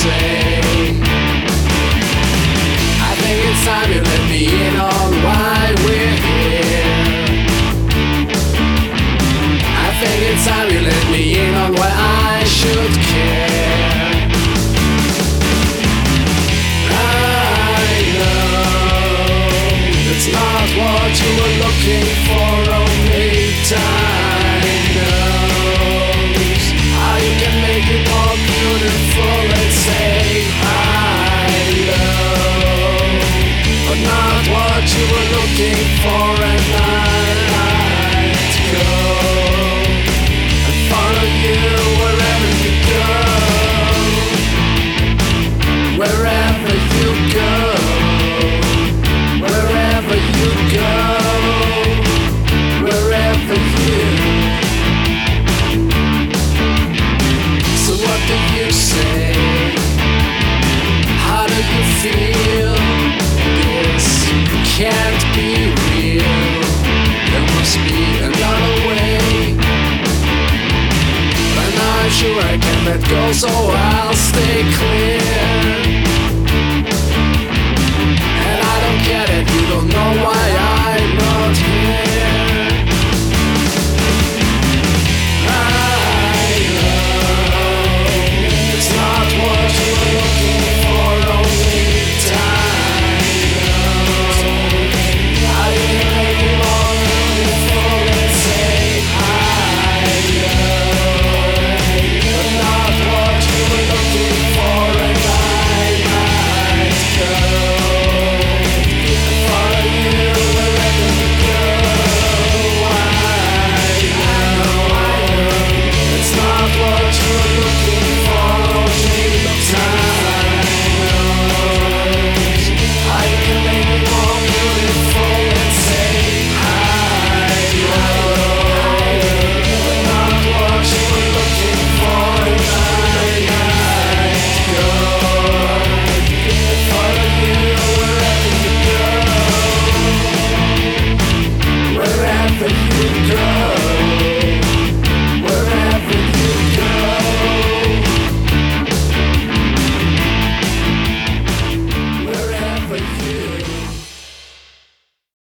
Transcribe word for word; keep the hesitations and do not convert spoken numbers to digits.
say. I think it's time you let me in on why we're here. I think it's time you let me in on why I should care. I know it's not what you were looking for, only time knows how you can make it more beautiful. Let's say I love, but not what you were looking for, and I'd go and follow you wherever you go, wherever you go, wherever you go, wherever you. So what do you say? How do you feel? This can't be real. There must be another way. But I'm not sure I can let go, so I'll stay clear.